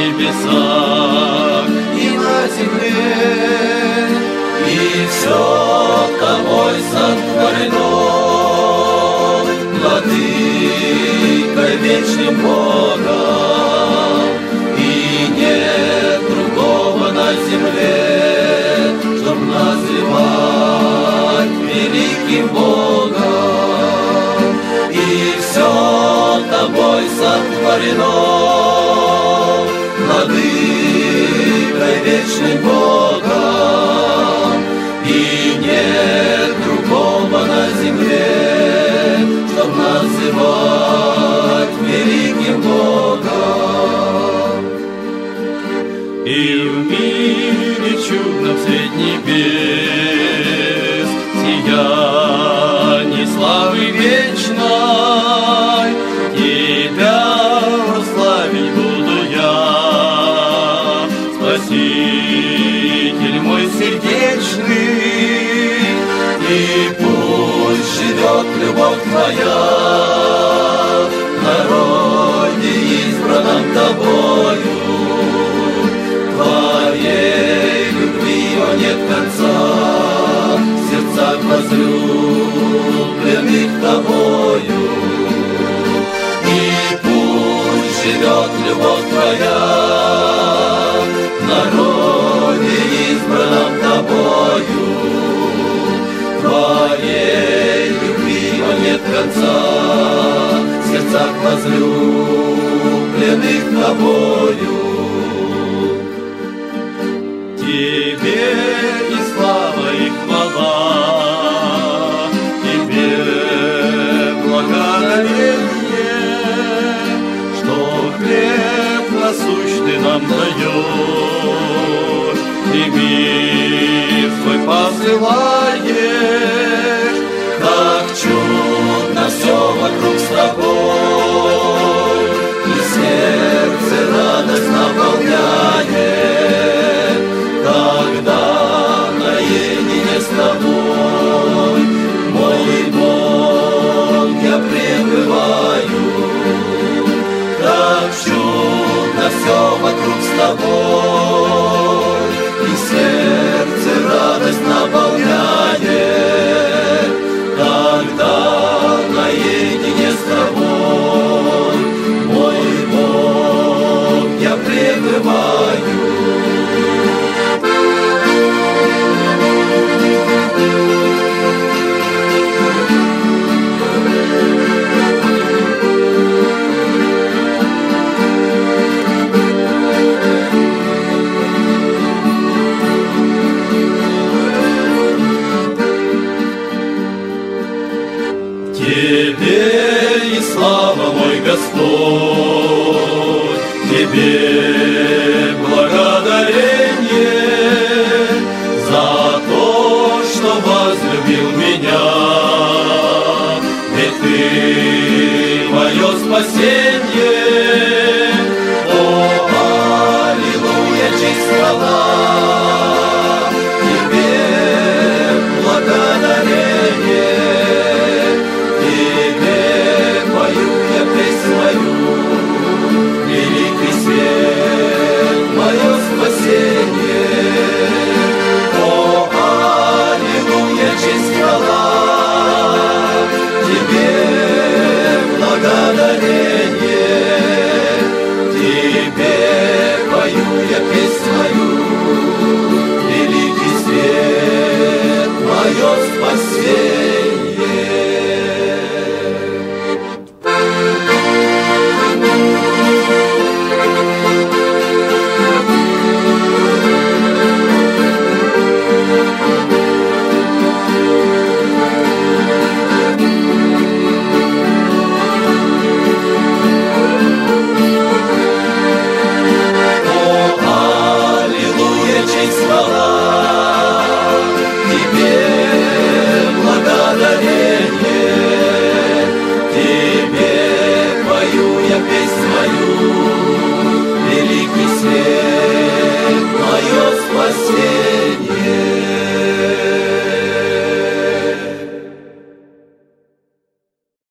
небесах и на земле, и все тобой сотворено. Владыкой вечным Богом, и нет другого на земле, чтоб называть великим Богом. И все тобой сотворено, владыкой вечным Богом, и нет другого на земле, чтоб называть великим Богом. И в мире чудном средь небес сияние славы вечной, Тебя прославить буду я, Спаситель мой сердечный, и пусть живет любовь Твоя в народе, избранном Тобою. Твоей любви, о, нет конца в сердцах возлюбленных Тобою. И пусть живет любовь Твоя в народе, избранном Тобою. Твоей любви, о, нет конца в сердцах возлюбленных Тобою. Тебе и слава, и хвала, Тебе благодарение, что хлеб насущный нам даешь, и мир Твой посылаешь. Как чудно все вокруг с Тобой, и сердце радость наполняет, когда наедине с Тобой, мой Бог, я пребываю. Как чудно все вокруг с Тобой, и сердце радость наполняет, когда наедине с Тобой, мой Бог, я пребываю. Тебе и слава, мой Господь, Тебе благодарение за то, что возлюбил меня. Ведь Ты мое спасение. О, аллилуйя, честь, хвала